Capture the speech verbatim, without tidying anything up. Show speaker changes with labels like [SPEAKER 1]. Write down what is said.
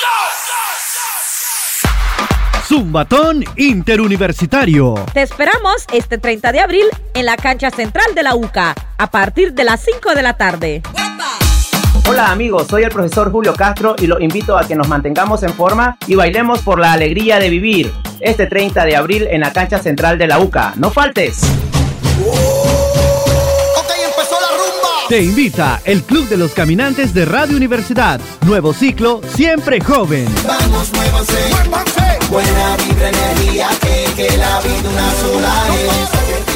[SPEAKER 1] Zumbatón Interuniversitario.
[SPEAKER 2] Te esperamos este treinta de abril en la cancha central de la U C A a partir de las cinco de la tarde.
[SPEAKER 3] Hola amigos, soy el profesor Julio Castro y los invito a que nos mantengamos en forma y bailemos por la alegría de vivir este treinta de abril en la cancha central de la U C A. ¡No faltes!
[SPEAKER 1] Te invita el Club de los Caminantes de Radio Universidad. Nuevo ciclo, siempre joven.
[SPEAKER 4] Vamos, muévanse, muévanse. Buena vibra, energía, que, que la vida una sola es.